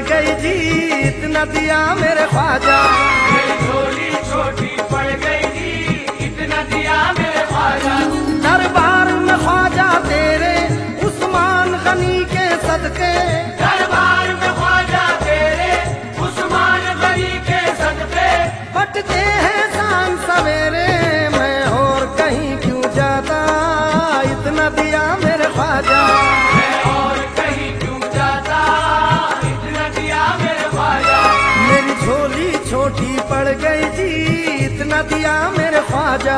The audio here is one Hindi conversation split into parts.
गई जी इतना दिया मेरे ख्वाजा। मेरी झोली छोटी पड़ गई जी इतना दिया मेरे ख्वाजा। दरबार में ख्वाजा तेरे उस्मान गनी के सदके, दरबार में ख्वाजा तेरे उस्मान गनी के सदके। बटते हैं शाम सवेरे मैं और कहीं क्यों जाता, इतना दिया मेरे ख्वाजा। मैं और कहीं क्यों जाता इतना दिया मेरे ख्वाजा। मेरी झोली छोटी पड़ गई जी इतना दिया मेरे ख्वाजा।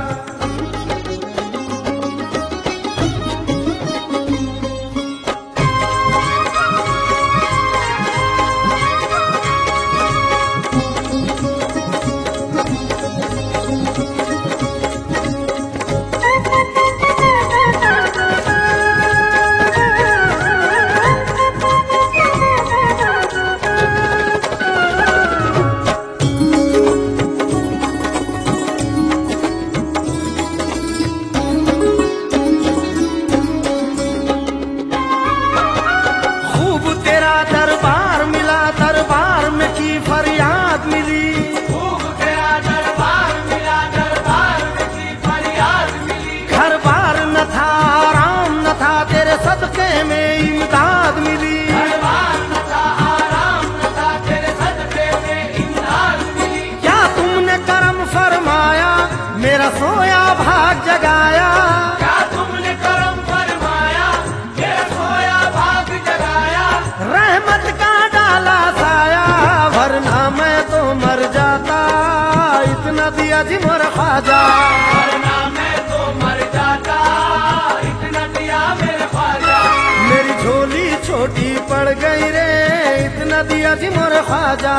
मेरा सोया भाग जगाया, क्या तुमने करम फरमाया मेरा सोया भाग जगाया। रहमत का डाला साया वरना मैं तो मर जाता, इतना दिया जी मोर ख्वाजा। वरना मैं तो मर जाता इतना दिया मेरे ख्वाजा। मेरी झोली छोटी पड़ गई रे इतना दिया जी मोर ख्वाजा।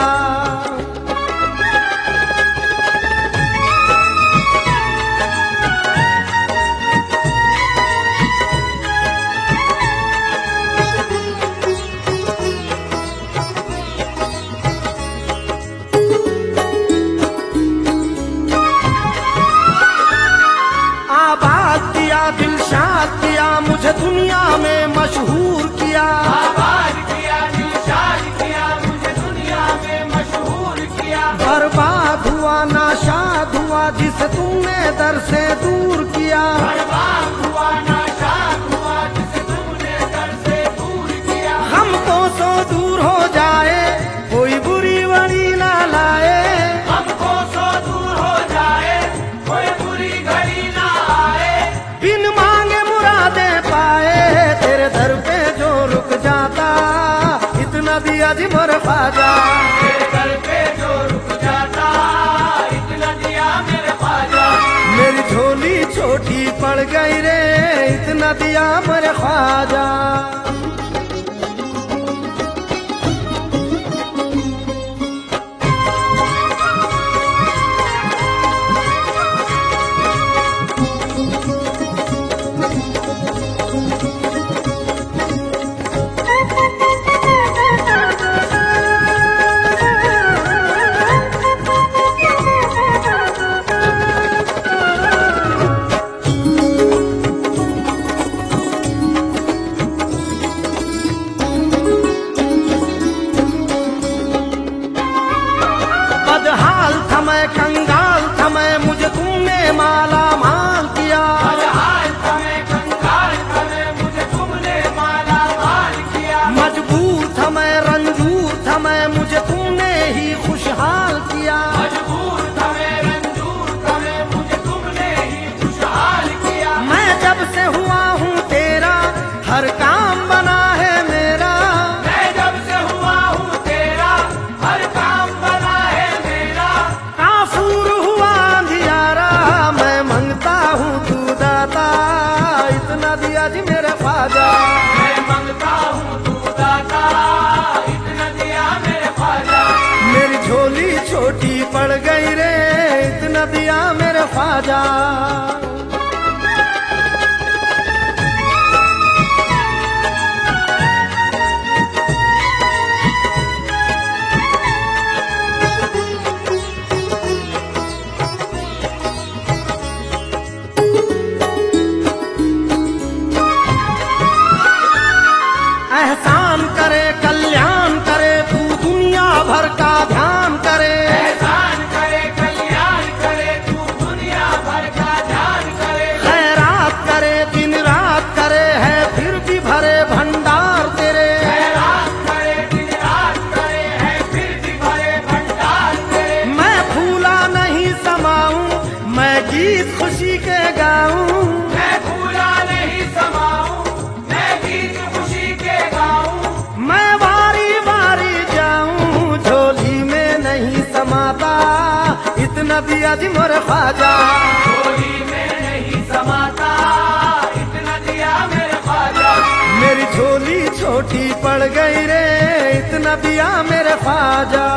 दिलशाद किया मुझे दुनिया में मशहूर किया, आबाद किया दिलशाद किया मुझे दुनिया में मशहूर किया। बर्बाद हुआ नाशाद हुआ जिसे तुमने दर से दूर किया, बर्बाद हुआ नाशाद हुआ जिसे तुमने दर से दूर किया। हमको सो दूर हो जाए कोई बुरी वड़ी ना लाए, हमको सो दूर हो जाए कोई बुरी घड़ी ना आए। बिन मांगे मुरादे पाए तेरे दर पे जो रुक जाता, इतना दिया जी मोर ख्वाजा। तेरे दर पे जो रुक जाता इतना दिया मेरे ख्वाजा। मेरी झोली छोटी पड़ गई रे इतना दिया मेरे ख्वाजा। बदहाल था मैं कंगाल था मैं मुझे तुमने माला माल किया, बदहाल था मैं कंगाल था मैं मुझे तुमने माला माल किया। मजबूर था मैं रंजूर था मैं मुझे तुमने ही खुशहाल किया, मजबूर था मैं रंजूर था मैं मुझे तुमने ही खुशहाल किया। मैं जब से हुआ हूँ तेरा हर काम बना है मेरा, मैं जब से हुआ हूँ तेरा हर काम बना है मेरा। काफूर हुआ अंधियारा मैं मंगता हूँ तू दाता, इतना दिया जी मेरे ख्वाजा। मैं मंगता हूँ तू दाता इतना दिया मेरे ख्वाजा। मेरी झोली छोटी पड़ गई रे इतना दिया मेरे ख्वाजा। एहसान करे कल्याण करे दिया जी मोरे ख्वाजा। झोली में नहीं समाता इतना दिया मेरे ख्वाजा। मेरी झोली छोटी पड़ गई रे इतना दिया मेरे ख्वाजा।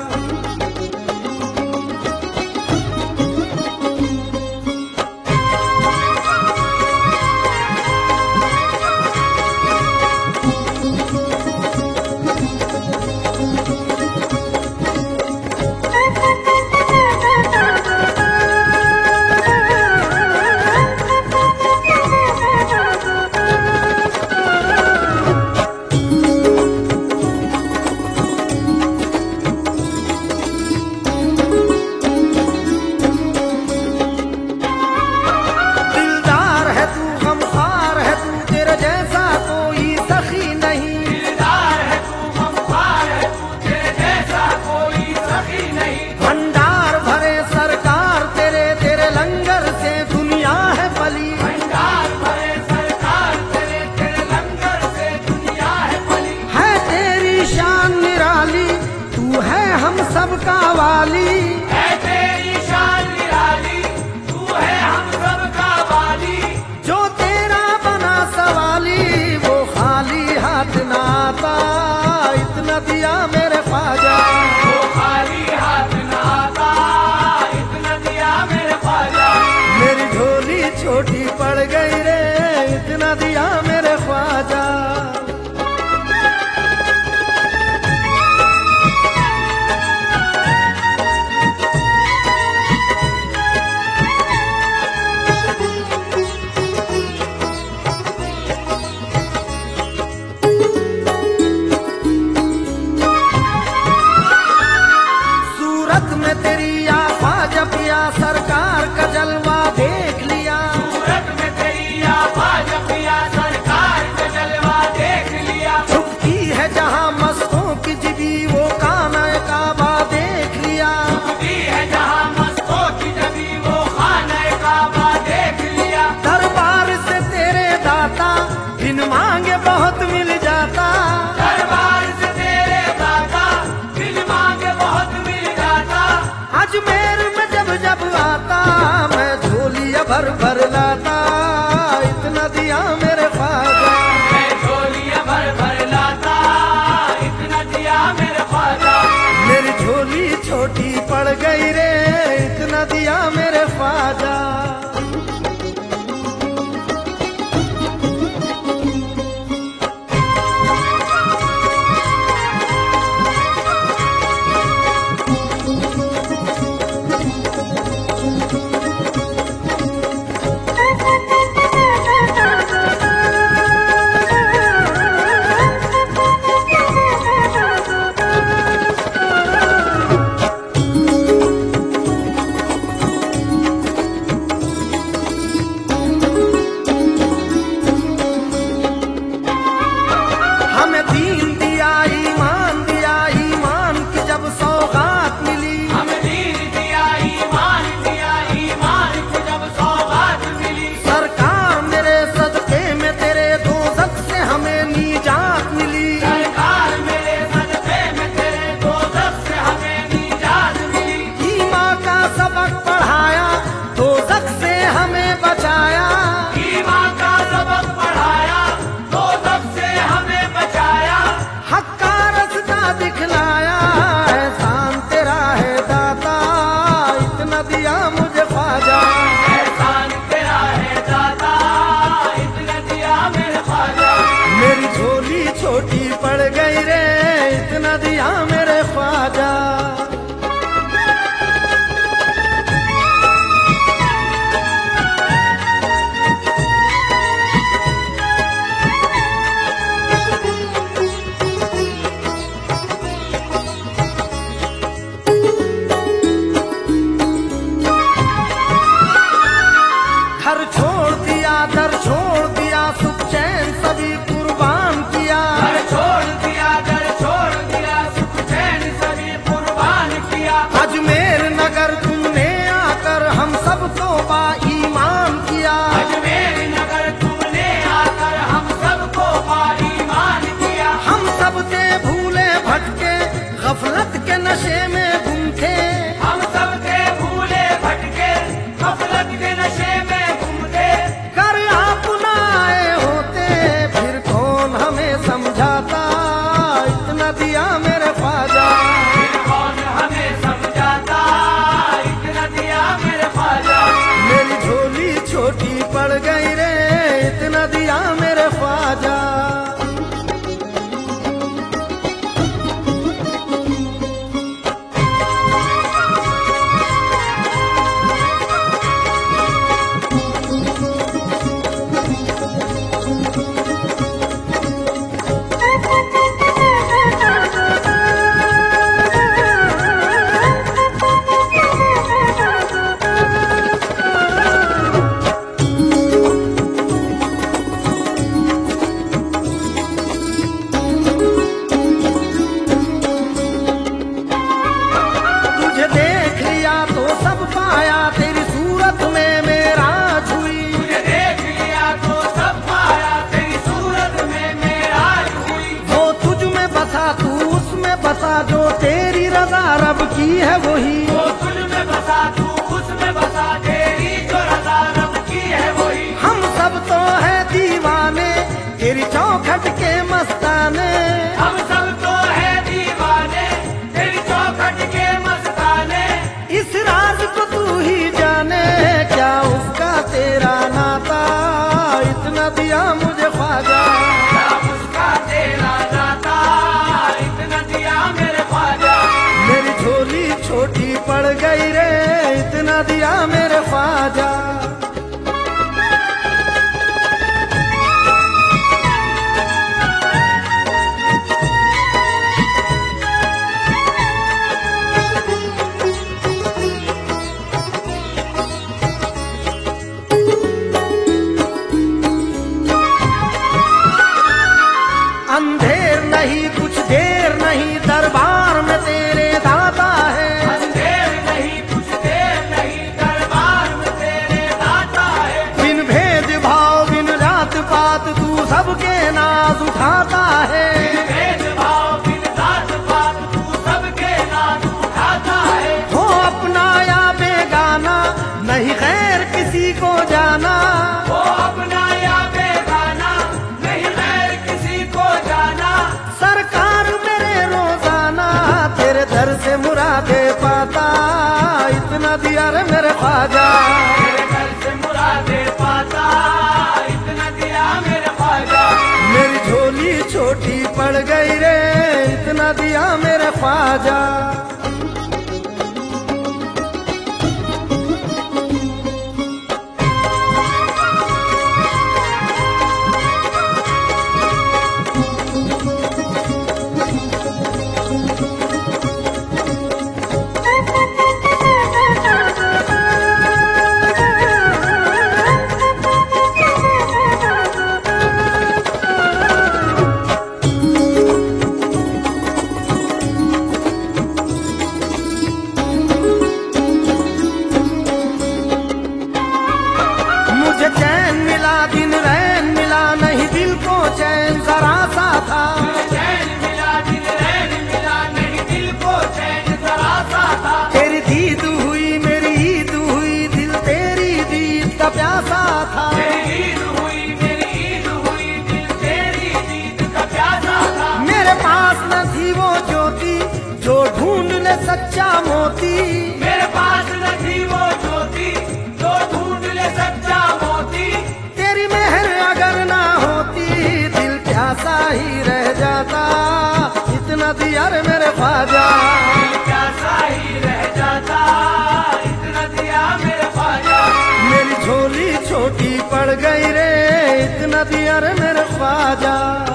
सबका वाली है तेरी शान निराली, तू है हम सबका वाली। जो तेरा बना सवाली वो खाली हाथ ना आता इतना दिया मेरे ख्वाजा। वो खाली हाथ ना आता इतना दिया मेरे ख्वाजा। मेरी झोली छोटी पड़ गई रे इतना दिया मेरे ख्वाजा। सरकार का जलवा देख लिया। सूरत में तेरी आवाज पिया सरकार का जलवा देख लिया। छुपती है जहाँ मस्तों की जिबी वो खाना काबा देख लिया। छुपती है जहाँ मस्तों की जबी वो खाना काबा देख लिया। दरबार से तेरे दाता बिन मांगे बहुत मिल जाता। दरबार से तेरे दाता बिन मांगे बहुत मिल जाता। अजमेर में जब आता मैं झोलिया भर भर लाता इतना दिया मेरे ख्वाजा। मैं झोलिया भर भर लाता इतना दिया मेरे ख्वाजा। मेरी झोली छोटी पड़ गई रे इतना दिया मेरे ख्वाजा। छोटी पड़ गई रे इतना दिया मेरे ख्वाजा। घर छोड़ दिया दर छोड़ दिया सुख चैन सभी कुर्बान किया। घर छोड़ दिया दर छोड़ दिया सुख चैन बसा जो तेरी रजा रब की है वही। वो तुझ में बसा तू उसमें बसा, तेरी जो रजा रब की है वही। हम सब तो है दीवाने तेरी चौखट के मस्ताने। हम सब तो है दीवाने तेरी चौखट के मस्ताने। इस राज को तू ही जाने क्या उसका तेरा नाता, इतना दिया मुझे ख्वाजा। क्या उसका तेरा नाता, इतना दिया मेरे ख्वाजा। मेरी झोली छोटी पड़ गई रे, इतना दिया मेरे ख्वाजा। अंधेर नहीं कुछ देर नहीं दरबार में तेरे दाता है। अंधेर नहीं कुछ देर नहीं दरबार में तेरे दाता है। बिन भेद भाव बिन जात पात तू सबके नाज उठाता है। भेदभाव बिन जात पात तू सबके नाम उठाता है। हो अपना या बेगाना नहीं खैर किसी को जाना। वो अपना या बेगाना नहीं गैर किसी को जाना। सरकार मेरे रोजाना तेरे दर से मुरादे पाता, इतना दिया रे मेरे ख्वाजा। तेरे घर से मुरादे पाता, इतना दिया मेरे ख्वाजा। मेरी झोली छोटी पड़ गई रे, इतना दिया मेरे ख्वाजा। मुझे चैन मिला दिन रैन मिला नहीं दिल को चैन जरा सा था। चैन मिला दिल रैन मिला नहीं दिल को चैन जरा सा था। तेरी दीद हुई मेरी ईद हुई दिल तेरी दीद का प्यासा था। मेरी ईद हुई मेरी ईद हुई दिल तेरी दीद का प्यासा था। मेरे पास न थी वो ज्योति जो ढूंढ ले सच्चा मोती। मेरे पास न थी वो ज्योति जो ढूंढ ले सच्चा मोती। तेरी मेहर अगर ना होती दिल प्यासा ही रह जाता, इतना दिया रे मेरे ख्वाजा। दिल प्यासा ही रह जाता, इतना दिया मेरे ख्वाजा। मेरी झोली छोटी पड़ गई रे, इतना दिया रे मेरे ख्वाजा।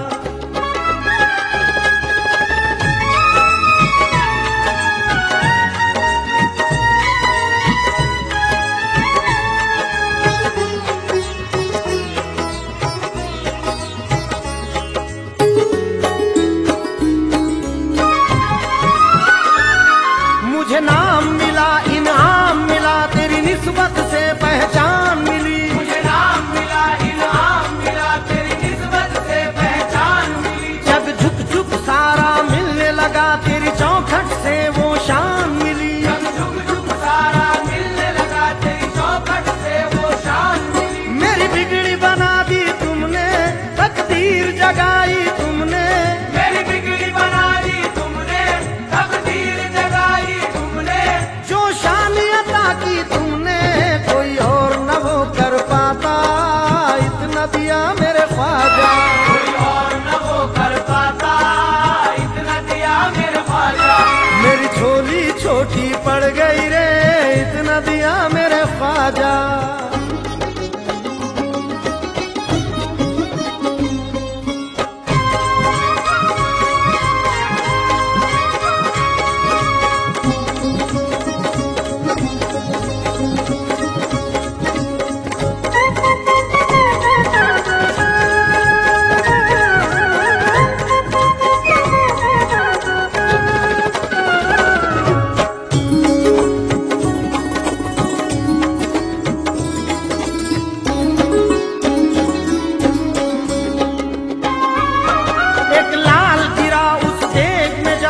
मुझे नाम मिला इनाम मिला तेरी निस्बत से पहचान मिली। मुझे नाम मिला इनाम मिला तेरी निस्बत से पहचान मिली। जब झुक झुक सारा मिलने लगा तेरी चौखट से वो शान मिली। जब झुक झुक सारा मिलने लगा तेरी चौखट से वो शान मिली। मेरी बिगड़ी बना दी तुमने तकदीर जगाई तुमने। मेरी बिगड़ी बना दी तुमने तकदीर जगाई तुमने। जो शान अता की तुमने कोई और न वो कर पाता, इतना दिया मेरे ख्वाजा। कोई और न वो कर पाता, इतना दिया मेरे ख्वाजा। मेरी झोली छोटी पड़ गई रे, इतना दिया मेरे ख्वाजा।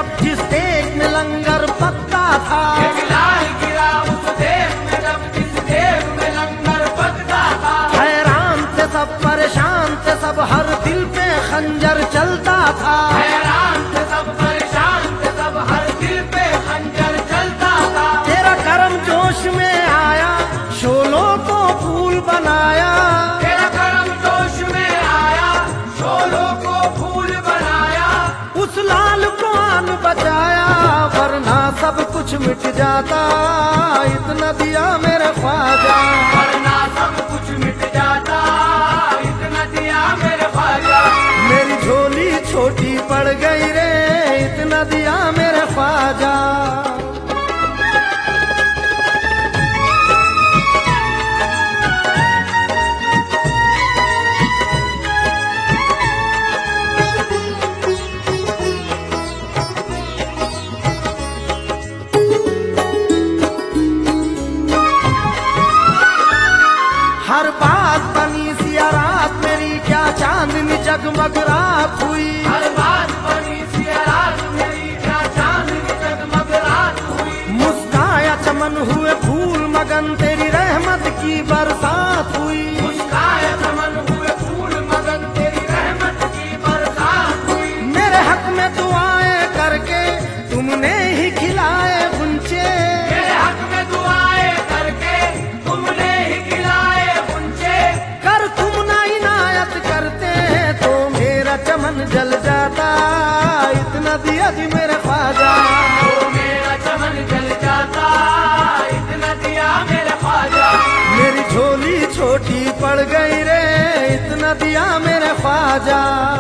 जब जिस देश में लंगर पकता था, एक लाल गिरा उस देश में जब जिस देश में लंगर पकता था। हैरान थे सब, परेशान थे सब, हर दिल पे खंजर चलता था। हैरान थे सब, परेशान थे सब, हर दिल पे खंजर चलता था। तेरा करम जोश में आया, शोलों को फूल बनाया। तेरा करम जोश में आया, शोलों को फूल बनाया। उस लाल को आन बचाया, वरना सब कुछ मिट जाता। इतना दिया मेरे ख्वाजा, वरना सब कुछ मिट जाता। इतना दिया मेरे ख्वाजा। मेरी झोली छोटी पड़ गई रे, इतना दिया मेरे ख्वाजा। हर बात बनी सिया रात मेरी, क्या चांदनी जगमग रात हुई। हर बात बनी सी रात मेरी, क्या चांदनी जगमग रात हुई। मुस्काया चमन हुए फूल मगन, तेरी रहमत की बरसात हुई। मुस्काए चमन हुए फूल मगन, तेरी रहमत की बरसात हुई। मेरे हक में दुआएं करके तुमने ही खिलाए गुंचे। मेरे हक में दुआएं करके तुमने ही खिलाए गुंचे। कर तुम ना इनायत करते तो मेरा चमन जल जाता। इतना दिया जी मेरे ख्वाजा, तो मेरा चमन जल जाता। इतना दिया मेरे ख्वाजा। मेरी झोली छोटी पड़ गई रे, इतना दिया मेरे ख्वाजा।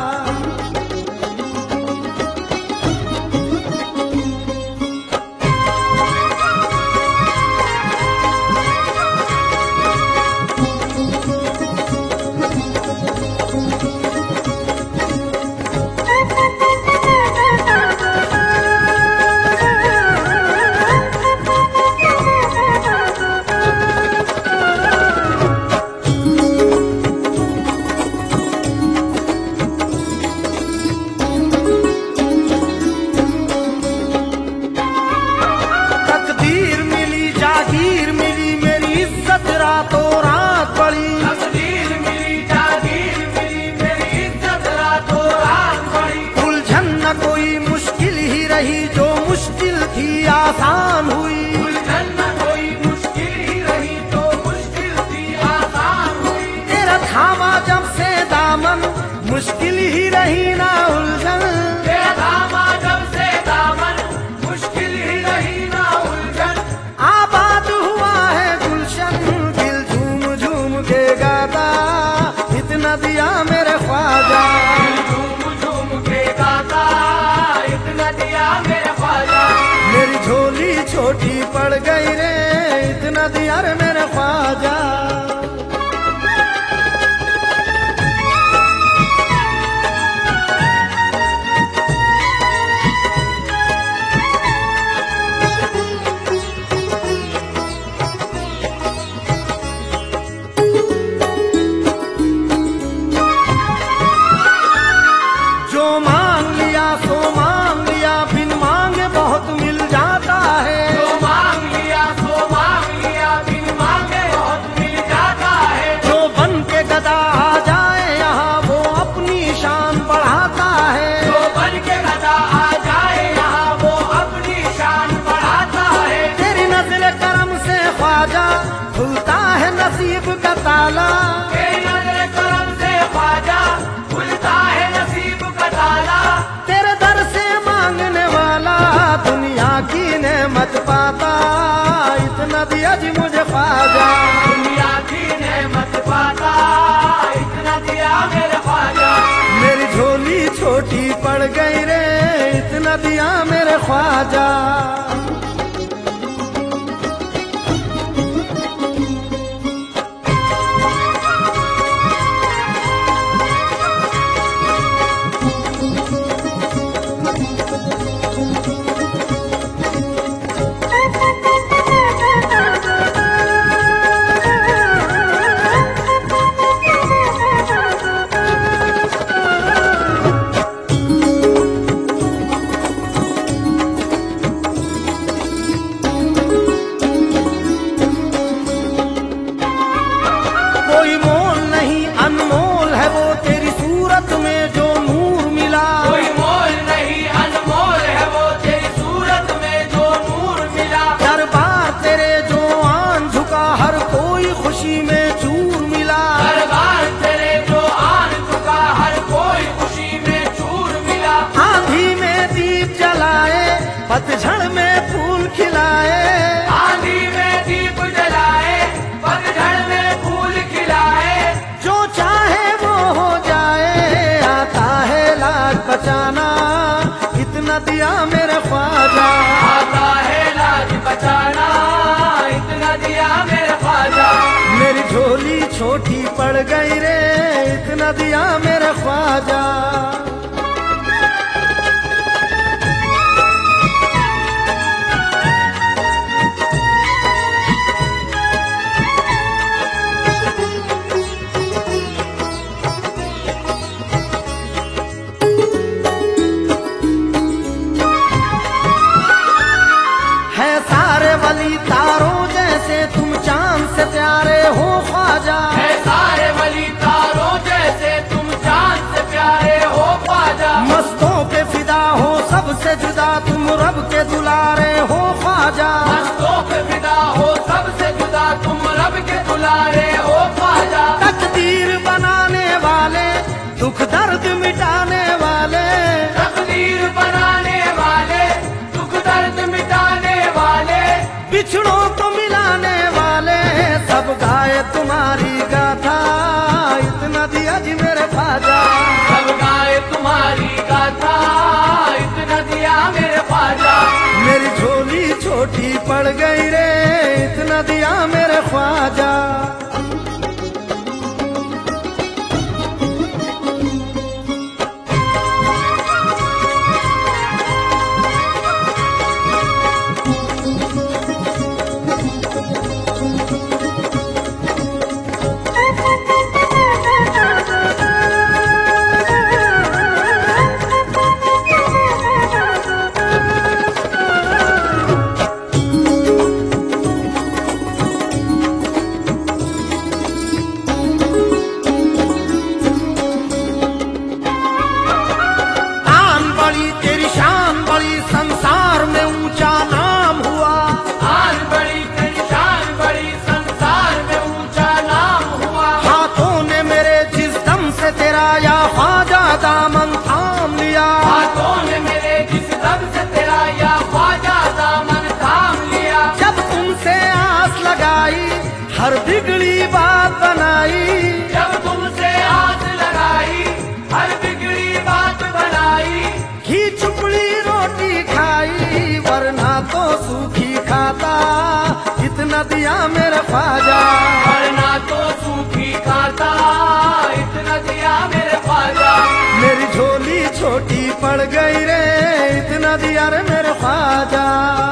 तकदीर मिली, जागीर मिली, मेरी इज्जत रातों रात बढ़ी। तकदीर मिली, जागीर मिली, मेरी इज्जत रातों रात बढ़ी। उलझन न कोई मुश्किल ही रही, जो मुश्किल थी आसान हुई। उलझन न कोई मुश्किल ही रही, तो मुश्किल थी आसान हुई। तेरा थामा जब से दामन, मुश्किल ही रही ना उलझन। तेरा थामा जब से दामन, मुश्किल ही रही ना उलझन। आबाद हुआ है गुलशन, दिल झूम झूम के गाता। इतना दिया मेरे ख्वाजा, झूम झूम के गाता। इतना दिया मेरे ख्वाजा। मेरी झोली छोटी पड़ गई रे, इतना दिया रे मेरे ख्वाजा। जो मांग लिया सो मांग लिया, बिन मांगे बहुत मिल जाता है। जो मांग लिया सो मांग लिया, बिन मांगे बहुत मिल जाता है। जो बन के गदा आ जाए यहाँ, वो अपनी शान बढ़ाता है। जो बन के गदा आ जाए यहाँ, वो अपनी शान बढ़ाता है। तेरी नजर करम से ख्वाजा, खुलता है नसीब का ताला। तेरी नजर करम से ख्वाजा, खुलता है नसीब का ताला। तेरे दर से मांगने वाला दुनिया की नेमत पाता। इतना दिया जी मुझे ख्वाजा, दुनिया की नेमत पाता। इतना दिया मेरे ख्वाजा। मेरी झोली छोटी पड़ गई रे, इतना दिया मेरे ख्वाजा। पतझड़ में फूल खिलाए, आंधी में दीप जलाए, पतझड़ में फूल खिलाए। जो चाहे वो हो जाए, आता है लाज बचाना, इतना दिया मेरे ख्वाजा। आता है लाज बचाना, इतना दिया मेरे ख्वाजा। मेरी झोली छोटी पड़ गई रे, इतना दिया मेरे ख्वाजा। है सारे वली तारों जैसे, तुम चांद से प्यारे हो ख्वाजा। है सारे वली तारों जैसे, तुम चांद से प्यारे हो ख्वाजा। मस्तों पे फिदा हो सबसे जुदा, तुम रब के दुलारे हो ख्वाजा। मस्तों पे फिदा हो सबसे जुदा, तुम रब के दुलारे हो ख्वाजा। तकदीर बनाने वाले, दुख दर्द मिटाने वाले, तकदीर बनाने वाले, दुख दर्द मिटाने वाले। बिछड़ों को मिलाने वाले, सब गाए तुम्हारी गाथा, इतना दिया जी मेरे ख्वाजा। सब गाए तुम्हारी गाथा, इतना दिया मेरे ख्वाजा। मेरी झोली छोटी पड़ गई रे, इतना दिया मेरे ख्वाजा। संसार में ऊंचा नाम हुआ, आन बड़ी तेरी शान बड़ी, संसार में ऊंचा नाम हुआ। हाथों ने मेरे जिस दम से तेरा या ख्वाजा दामन थाम लिया। हाथों ने मेरे जिस दम से तेरा या ख्वाजा दामन थाम लिया। जब तुमसे आस लगाई, हर बिगड़ी बात बनाई। जब तुमसे आस लगाई, हर बिगड़ी बात बनाई। घी चुपड़ी रोटी खाई, वरना तो सूखी खाता, इतना दिया मेरे ख्वाजा। वरना तो सूखी खाता, इतना दिया मेरे ख्वाजा। मेरी झोली छोटी पड़ गई रे, इतना दिया रे मेरे ख्वाजा।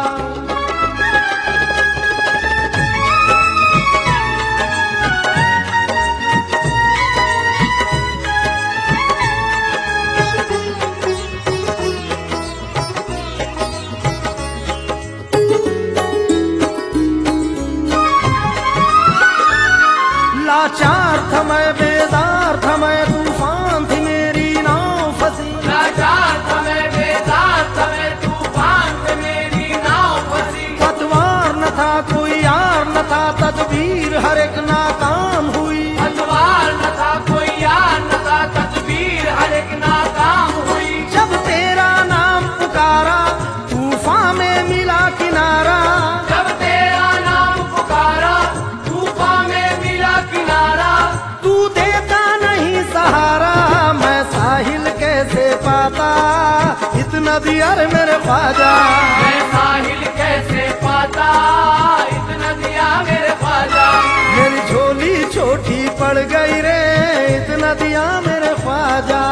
लाचार था मैं, बेदार था मैं, तूफान थी मेरी नाव फंसी। लाचार था मैं, बेदार था मैं, तूफान में मेरी नाव फंसी। पतवार न था कोई यार न था, तदबीर हर एक नाकाम हुई। पतवार न था कोई यार न था, तदबीर हर एक नाकाम हुई। जब तेरा नाम पुकारा, तूफान में मिला किनारा। जब तेरा नाम पुकारा, तूफान में मिला किनारा। तू देता नहीं सहारा, मैं साहिल कैसे पाता, इतना दिया रे मेरे ख्वाजा। मैं साहिल कैसे पाता, इतना दिया मेरे ख्वाजा। मेरी झोली छोटी पड़ गई रे, इतना दिया मेरे ख्वाजा।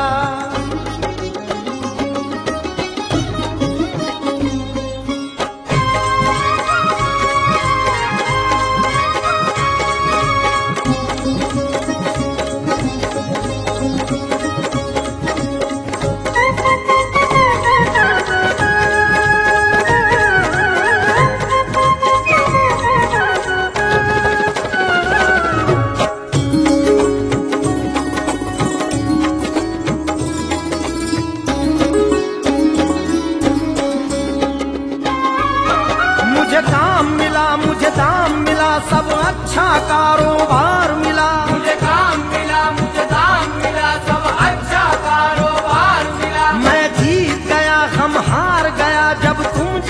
सब अच्छा कारोबार मिला। मुझे काम मिला, मुझे दाम मिला, सब अच्छा कारोबार मिला। मैं जीत गया, हम हार गया, जब तुम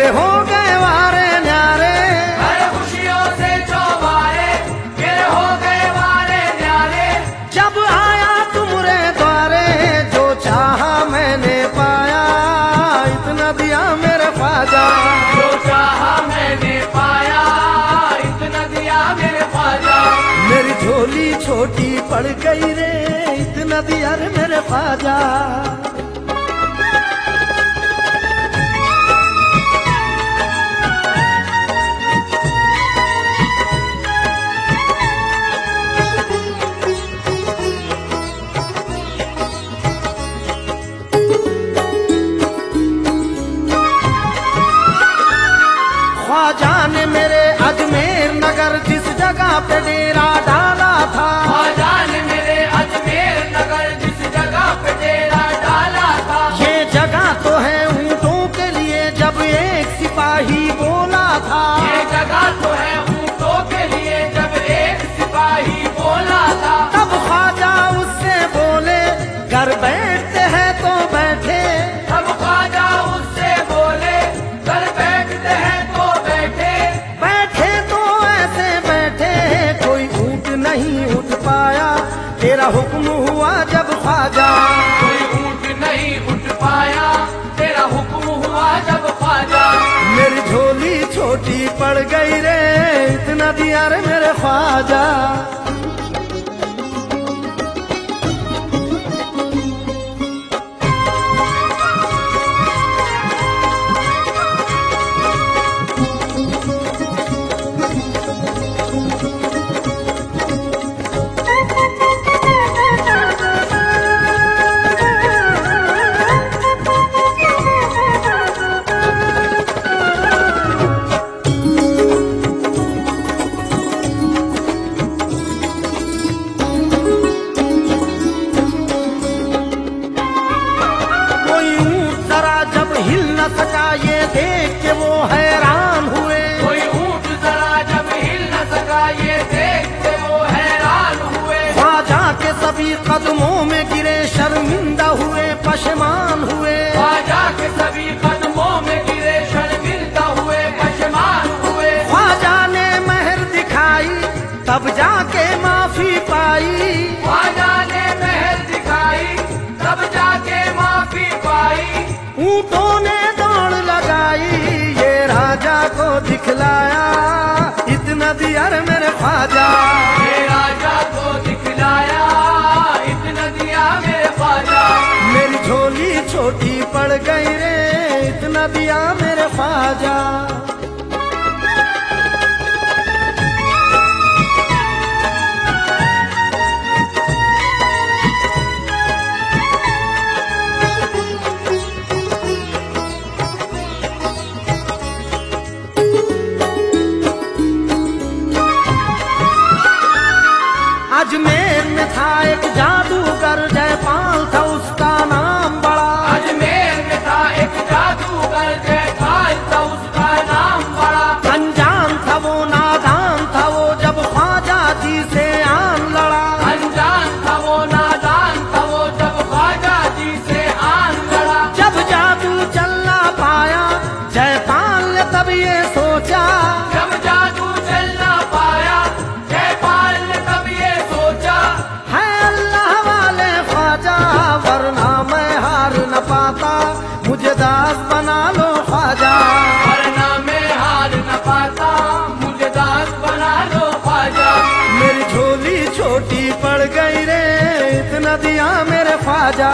मेरे हो गए वारे न्यारे, हर खुशियों से चौबारे मेरे हो गए वारे न्यारे। जब आया तुमरे द्वारे जो चाहा मैंने पाया, इतना दिया मेरे ख्वाजा। जो चाहा मैंने पाया, इतना दिया मेरे ख्वाजा। मेरी झोली छोटी पड़ गई रे, इतना दिया रे मेरे ख्वाजा। ख्वाजा ने मेरे अजमेर नगर जिस जगह पे डेरा डाला था, ख्वाजा ने मेरे अजमेर नगर जिस जगह पे डेरा डाला था। ये जगह तो है ऊँटों के लिए, जब एक सिपाही बोला था। ये जगह तो है ऊँटों के लिए, जब एक सिपाही बोला था। तब ख्वाजा उससे बोले, घर बैठते हैं तो बैठे। तब ख्वाजा उससे बोले, घर बैठते हैं तो बैठे। बैठे तो ऐसे बैठे, कोई ऊँट नहीं उठ पाया, तेरा हुक्म हुआ जब ख्वाजा। कोई ऊँट नहीं उठ पाया, तेरा हुक्म हुआ जब ख्वाजा। मेरी झोली छोटी पड़ गई रे, इतना दिया रे मेरे ख्वाजा। सका ये देख के वो हैरान हुए। कोई ऊँट जरा जब हिल न सका, ये देख के वो हैरान हुए। ख्वाजा के सभी कदमों में गिरे, शर्मिंदा हुए, पशेमान हुए। ख्वाजा के सभी कदमों में गिरे, शर्मिंदा हुए, पशेमान हुए। ख्वाजा ने मेहर दिखाई, तब जाके माफी पाई। ख्वाजा ने मेहर दिखाई, तब जाके माफी पाई। ऊँटों ने दौड़ लगाई, ये राजा को दिखलाया, इतना दिया रे मेरे ख्वाजा। ये राजा को दिखलाया, इतना दिया मेरे ख्वाजा। मेरी झोली छोटी पड़ गई रे, इतना दिया मेरे ख्वाजा। अजमेर में था एक जादूगर, जयपाल था उसका नाम बड़ा। अजमेर में था एक जादूगर, जयपाल था उसका नाम बड़ा। अनजान था वो, नादान था वो, जब ख्वाजा जी से आन लड़ा। अनजान था वो, नादान था वो, जब ख्वाजा जी से आन लड़ा। जब जादू चलना पाया, जयपाल ने तब ये सोचा। जब जादू चलना पाया, जयपाल ने तब ये सोचा। है अल्लाह वाले ख्वाजा, वरना मैं हार न पाता, मुझे दास बना लो ख्वाजा। वरना मैं हार न पाता, मुझे दास बना लो ख्वाजा। मेरी झोली छोटी पड़ गई रे, इतना दिया मेरे ख्वाजा।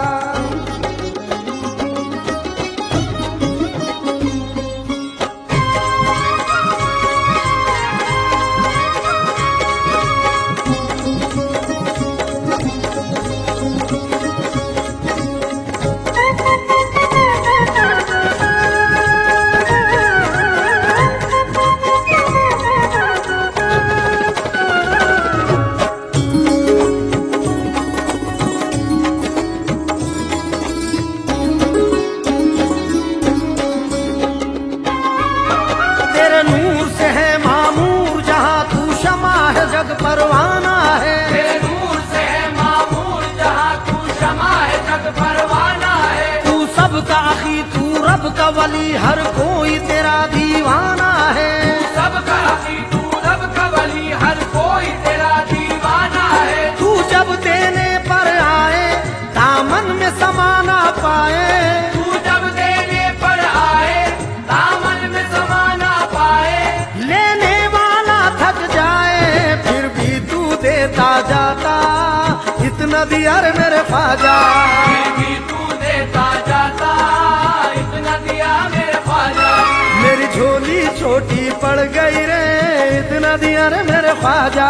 परवाना है तेरे नूर से है मामूर, जहाँ तू शमा है जग परवाना है। तू सबका आखी, तू रब कवली हर कोई तेरा दीवाना है। सबका हसी तू रब का वली, हर कोई तेरा दीवाना है। तू जब देने पर आए दामन में समा ना पाए, तू जब देने पर आए दामन में समा ना पाए। लेने वाला थक जाए फिर भी तू देता जाता, इतना दिया रे मेरे ख्वाजा। फिर भी तू देता जाता, इतना दिया मेरे ख्वाजा। मेरी झोली छोटी पड़ गई रे, इतना दिया रे मेरे ख्वाजा।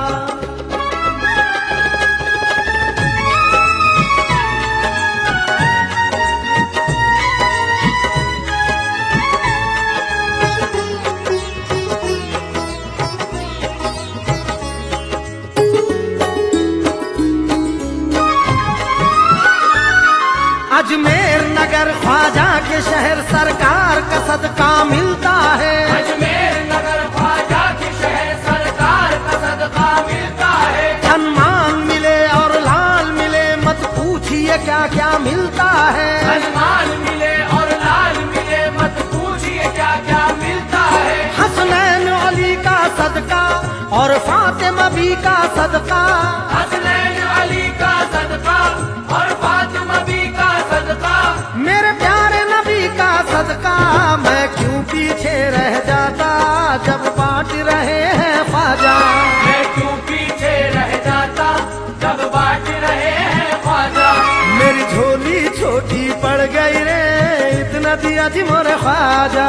अजमेर नगर ख्वाजा के शहर, सरकार का सदका मिलता है। अजमेर नगर ख्वाजा के शहर, सरकार का सदका मिलता है। सम्मान मिले और लाल मिले, मत पूछिए क्या क्या मिलता है। सम्मान मिले और लाल मिले, मत पूछिए क्या क्या मिलता है। हसनैन अली का सदका और फातिमा बी का सदका, हसनैन अली का सदका और फातिमा बी का सदका। मेरे प्यारे नबी का सदका, मैं क्यों पीछे रह जाता जब बांट रहे हैं ख्वाजा। मैं क्यों पीछे रह जाता जब बांट रहे हैं ख्वाजा। मेरी झोली छोटी पड़ गई रे, इतना दिया जी मोरे ख्वाजा।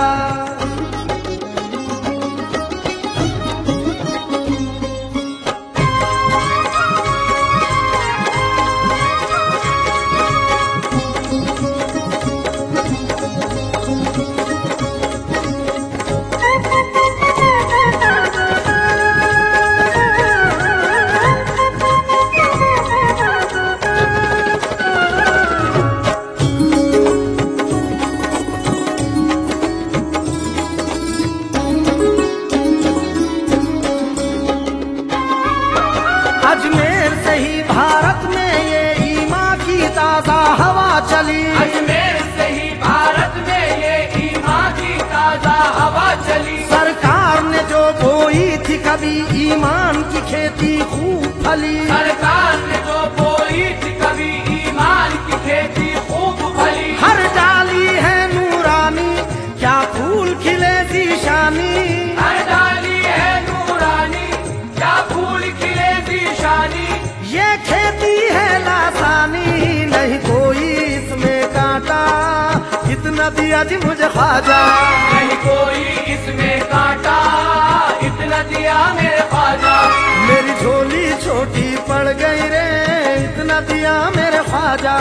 अजमेर से ही भारत में ये ईमान की ताजा हवा चली। अजमेर से ही भारत में ये ईमान की ताजा हवा चली। सरकार ने जो बोई थी कभी ईमान की खेती खूब फली। सरकार ने जो बोई थी कभी ईमान की खेती खूब फली। हर डाली है नूरानी, क्या फूल खिले जीशानी। हर डाली है नूरानी, क्या फूल खिले जीशानी। ये खेती है लासानी, नहीं कोई इसमें कांटा, इतना दिया जी मुझे ख्वाजा। नहीं कोई इसमें कांटा, इतना दिया मेरे ख्वाजा। मेरी झोली छोटी पड़ गई रे, इतना दिया मेरे ख्वाजा।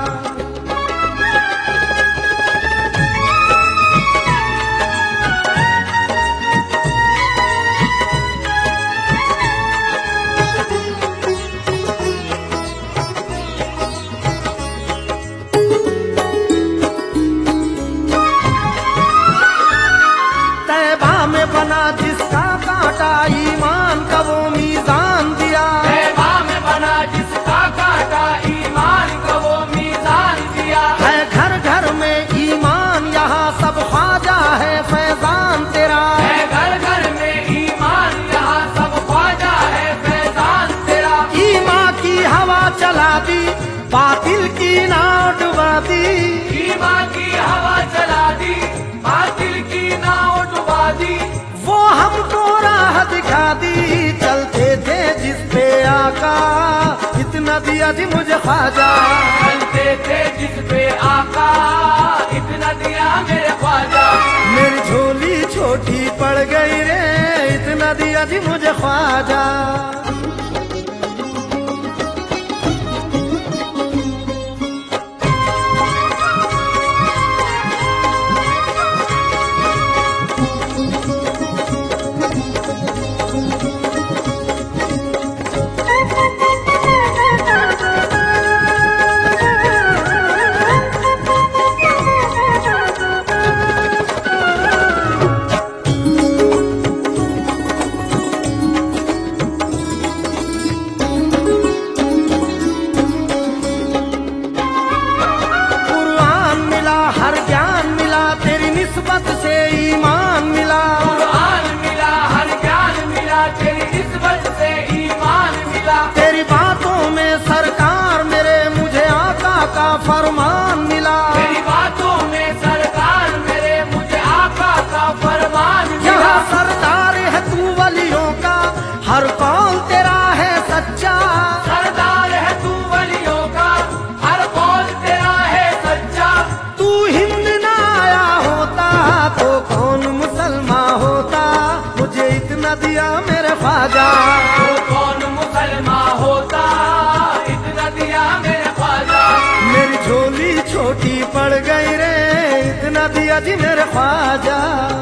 तैबा में बना जिसका कांटा, ईमान का वो मीजान दिया। तैबा में बना जिसका कांटा, ईमान का वो मीजान दिया। है घर घर में ईमान, यहाँ सब ख्वाजा है फैजान तेरा। है घर घर में ईमान, यहाँ सब ख्वाजा है फैजान तेरा। ईमान की हवा चला दी, बातिल की नाव डुबा दी। ईमान की हवा चला दी, बातिल की नाव डुबा दी। वो हमको राह दिखा दी, चलते थे जिस पे आका, इतना दिया जी मुझे ख्वाजा। चलते थे जिस पे आका, इतना दिया मेरे ख्वाजा। मेरी झोली छोटी पड़ गई रे, इतना दिया जी मुझे ख्वाजा। कौल तेरा है सच्चा, सरदार है तू वलियों का, हर कौल तेरा है सच्चा। तू हिंद ना आया होता तो कौन मुसलमान होता, मुझे इतना दिया मेरे ख्वाजा। तो कौन मुसलमान होता, इतना दिया मेरे ख्वाजा। मेरी झोली छोटी पड़ गई रे, इतना दिया जी मेरे ख्वाजा।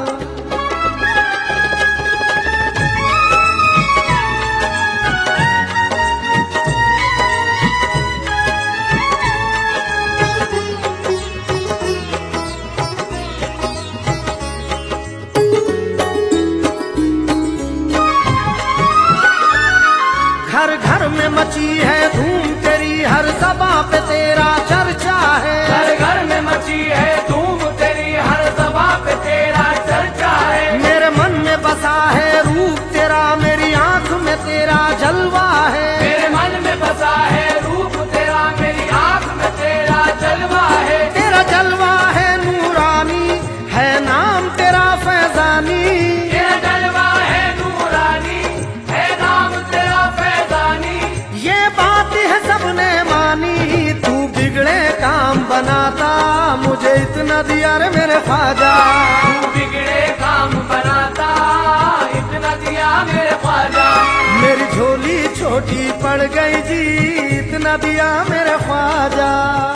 घर घर में मची है धूम तेरी, हर सभा पे तेरा चर्चा है। घर घर में मची है धूम तेरी, हर सभा पे तेरा चर्चा है। मेरे मन में बसा है रूप तेरा, मेरी आंख में तेरा जलवा है। मेरे मन में बसा है रूप तेरा, मेरी आंख में तेरा जलवा है। तेरा जलवा है नूरानी, है नाम तेरा फैजानी। तेरा जलवा है नूरानी, है नाम तेरा फैजानी। ये बात है सबने मानी, तू बिगड़े काम बनाता, मुझे इतना दिया रे मेरे ख्वाजा। तू बिगड़े काम बनाता, इतना दिया मेरे ख्वाजा। मेरी झोली छोटी पड़ गई जी, इतना दिया मेरे ख्वाजा।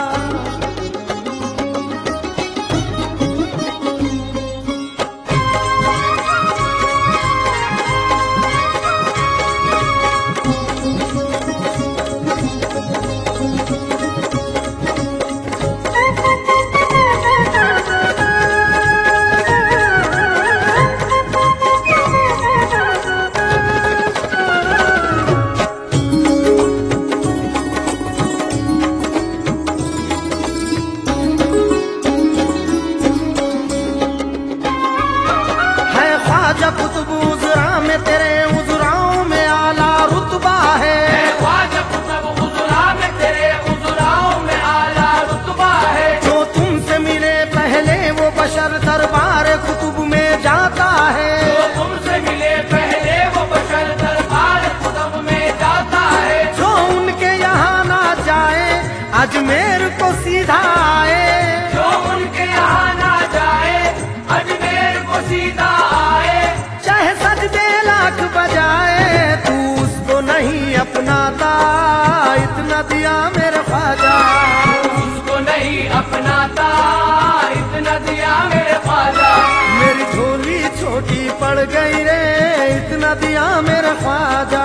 ख्वाजा कुतुब उज़रा में तेरे उज़राओं में आला रुतबा है। ख्वाजा कुतुब उज़रा में तेरे उज़राओं में आला रुतबा है। जो तुमसे मिले पहले वो बशर दरबार कुतुब में जाता है। जो तुमसे मिले पहले वो बशर दरबार कुतुब में जाता है। जो उनके यहाँ ना जाए अजमेर को सीधा आए। जो उनके यहाँ ना जाए अजमेर को सीधा आए। चाहे सजदे लाख बजाए तू उसको नहीं अपनाता, इतना दिया मेरे ख्वाजा। उसको नहीं अपनाता, इतना दिया मेरे ख्वाजा। मेरी झोली छोटी पड़ गई रे, इतना दिया मेरे ख्वाजा।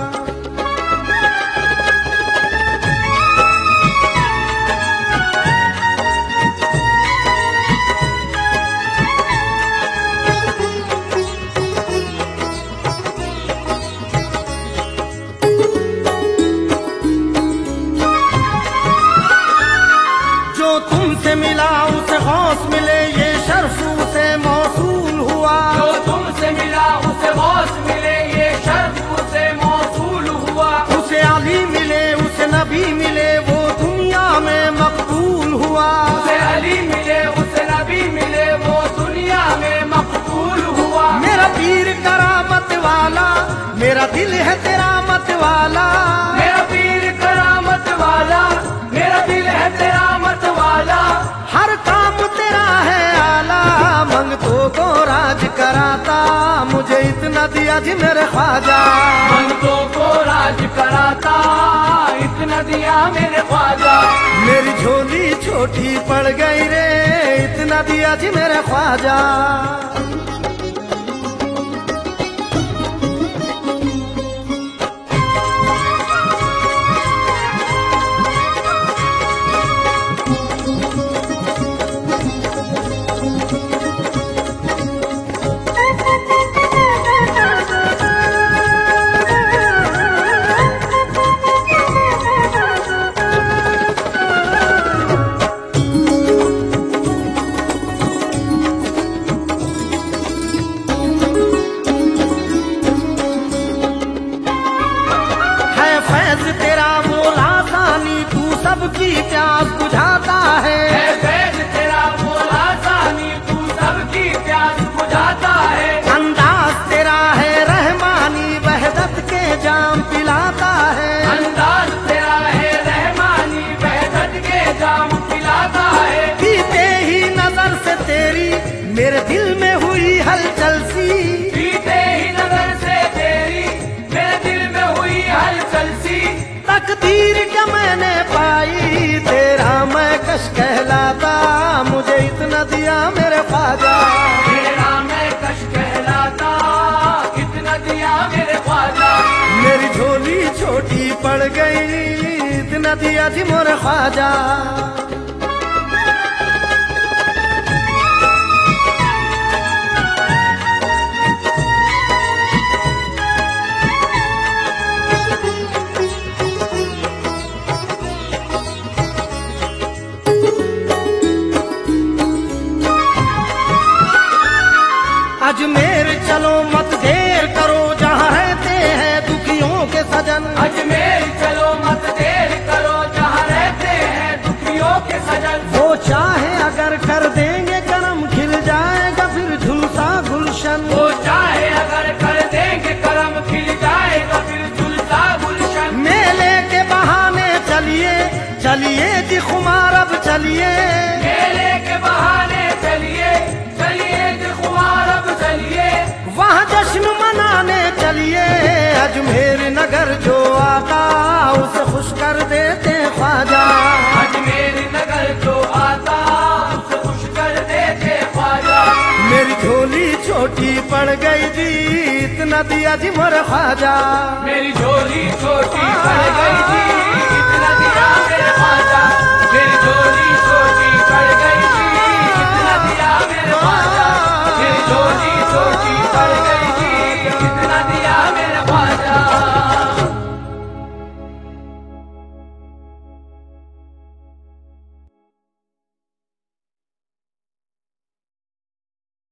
तुमसे मिला उसे गौस मिले, ये शर्फ उसे मौसूल हुआ। जो तुमसे मिला उसे गौस मिले, ये शर्फ उसे मौसूल हुआ। उसे अली मिले उसे नबी मिले, वो दुनिया में मकबूल हुआ। उसे अली मिले उसे नबी मिले, वो दुनिया में मकबूल हुआ। मेरा पीर करामत वाला, मेरा दिल है तेरा मत वाला। मेरा पीर करामत वाला, मेरा दिल है तेरा मत वाला। हर काम तेरा है आला, मंगतों को राज कराता, मुझे इतना दिया जी मेरे ख्वाजा। मंगतों को राज कराता, इतना दिया मेरे ख्वाजा। मेरी झोली छोटी पड़ गई रे, इतना दिया जी मेरे ख्वाजा। सबकी प्यास बुझाता है। फैज़ तेरा मौला सानी, तू सबकी प्यास बुझाता है। अंदाज तेरा है रहमानी, वहदत के तकदीर क्या मैंने पाई, तेरा मैं कश कहलाता, मुझे इतना दिया मेरे ख्वाजा। तेरा मैं कश कहलाता, कितना दिया मेरे ख्वाजा। मेरी झोली छोटी पड़ गई, इतना दिया जी मोरे ख्वाजा। अजमेर चलो मत देर करो, जहाँ रहते हैं दुखियों के सजन। अजमेर चलो मत देर करो, जहाँ रहते हैं दुखियों के सजन। वो चाहे अगर कर देंगे करम, खिल जाएगा फिर झुलसा गुलशन। वो चाहे अगर कर देंगे करम, खिल जाएगा फिर झुलसा गुलशन। मेले के बहाने चलिए चलिए जी खुमार, अब चलिए मेले के बहाने चलिए चलिए जी खुमार, अब चलिए वहाँ जश्न मनाने चलिए। अजमेर नगर जो आता, उसे खुश कर देते ख्वाजा। अजमेर नगर जो आता, उसे खुश कर देते ख्वाजा। मेरी झोली छोटी पड़ गई जी, इतना दिया जी मोरे ख्वाजा। मेरी झोली